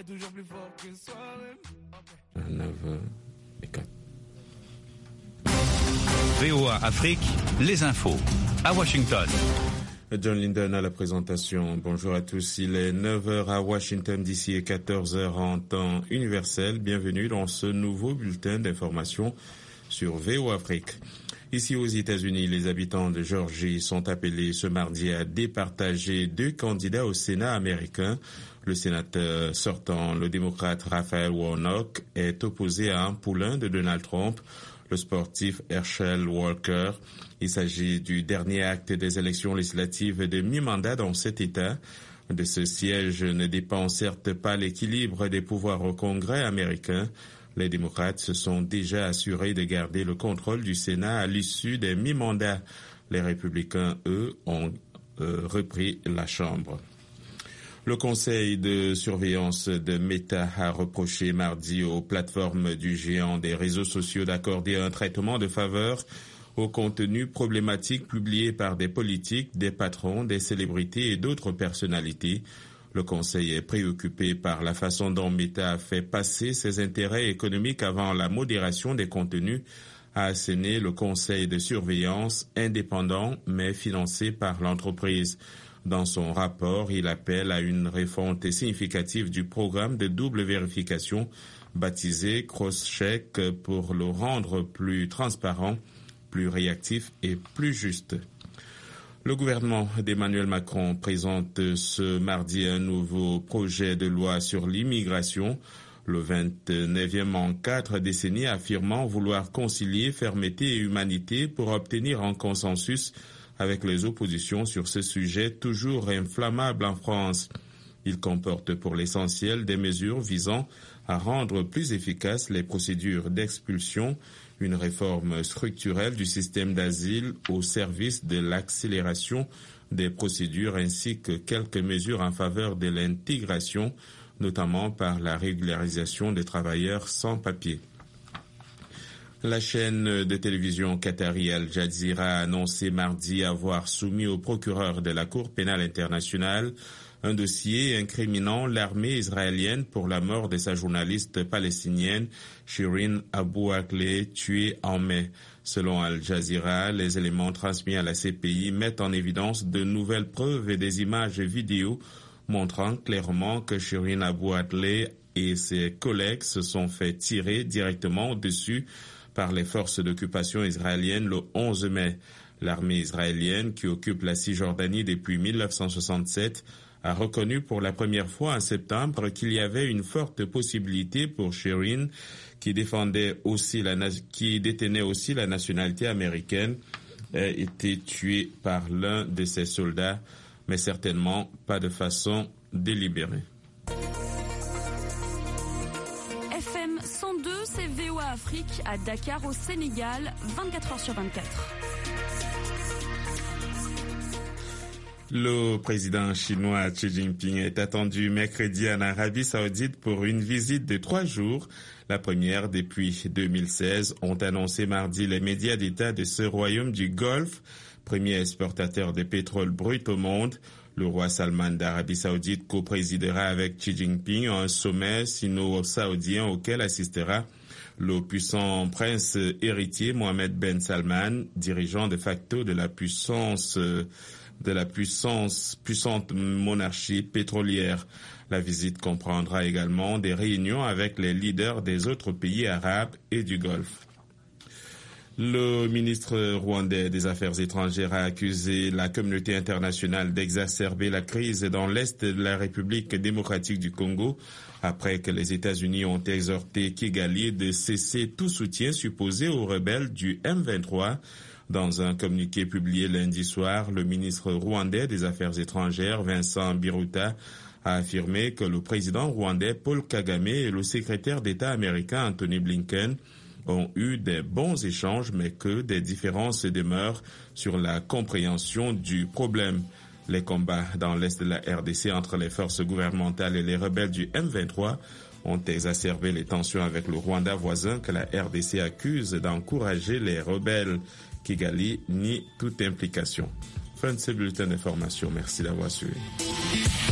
9h04. VOA Afrique, les infos, à Washington. John Linden à la présentation. Bonjour à tous. Il est 9h à Washington, d'ici et 14h en temps universel. Bienvenue dans ce nouveau bulletin d'information sur VOA Afrique. Ici aux États-Unis, les habitants de Géorgie sont appelés ce mardi à départager 2 candidats au Sénat américain. Le sénateur sortant, le démocrate Raphaël Warnock, est opposé à un poulain de Donald Trump, le sportif Herschel Walker. Il s'agit du dernier acte des élections législatives de mi-mandat dans cet État. De ce siège ne dépend certes pas l'équilibre des pouvoirs au Congrès américain. Les démocrates se sont déjà assurés de garder le contrôle du Sénat à l'issue des mi-mandats. Les républicains, eux, ont repris la Chambre. Le conseil de surveillance de Meta a reproché mardi aux plateformes du géant des réseaux sociaux d'accorder un traitement de faveur au contenu problématique publié par des politiques, des patrons, des célébrités et d'autres personnalités. Le conseil est préoccupé par la façon dont Meta a fait passer ses intérêts économiques avant la modération des contenus, a asséné le conseil de surveillance indépendant mais financé par l'entreprise. Dans son rapport, il appelle à une refonte significative du programme de double vérification baptisé Crosscheck pour le rendre plus transparent, plus réactif et plus juste. Le gouvernement d'Emmanuel Macron présente ce mardi un nouveau projet de loi sur l'immigration, le 29e en 4 décennies, affirmant vouloir concilier fermeté et humanité pour obtenir un consensus avec les oppositions sur ce sujet toujours inflammable en France. Il comporte pour l'essentiel des mesures visant à rendre plus efficaces les procédures d'expulsion, une réforme structurelle du système d'asile au service de l'accélération des procédures ainsi que quelques mesures en faveur de l'intégration, notamment par la régularisation des travailleurs sans papier. La chaîne de télévision qatari Al Jazeera a annoncé mardi avoir soumis au procureur de la Cour pénale internationale un dossier incriminant l'armée israélienne pour la mort de sa journaliste palestinienne Shirin Abu Akleh, tuée en mai. Selon Al Jazeera, les éléments transmis à la CPI mettent en évidence de nouvelles preuves et des images vidéo montrant clairement que Shirin Abu Akleh et ses collègues se sont fait tirer directement au-dessus par les forces d'occupation israéliennes le 11 mai. L'armée israélienne, qui occupe la Cisjordanie depuis 1967, a reconnu pour la première fois en septembre qu'il y avait une forte possibilité pour Shirin, qui détenait aussi la nationalité américaine, ait été tuée par l'un de ses soldats, mais certainement pas de façon délibérée. FM 102, c'est VOA Afrique à Dakar au Sénégal, 24h/24. Le président chinois Xi Jinping est attendu mercredi en Arabie Saoudite pour une visite de 3 jours. La première depuis 2016, ont annoncé mardi les médias d'État de ce royaume du Golfe, premier exportateur de pétrole brut au monde. Le roi Salman d'Arabie Saoudite co-présidera avec Xi Jinping un sommet sino-saoudien auquel assistera le puissant prince héritier Mohammed Ben Salman, dirigeant de facto de la puissante monarchie pétrolière. La visite comprendra également des réunions avec les leaders des autres pays arabes et du Golfe. Le ministre rwandais des Affaires étrangères a accusé la communauté internationale d'exacerber la crise dans l'est de la République démocratique du Congo après que les États-Unis ont exhorté Kigali de cesser tout soutien supposé aux rebelles du M23. Dans un communiqué publié lundi soir, le ministre rwandais des Affaires étrangères, Vincent Biruta, a affirmé que le président rwandais Paul Kagame et le secrétaire d'État américain Anthony Blinken ont eu des bons échanges, mais que des différences demeurent sur la compréhension du problème. Les combats dans l'est de la RDC entre les forces gouvernementales et les rebelles du M23 ont exacerbé les tensions avec le Rwanda voisin que la RDC accuse d'encourager les rebelles. Kigali nie toute implication. Fin de ce bulletin d'information. Merci d'avoir suivi.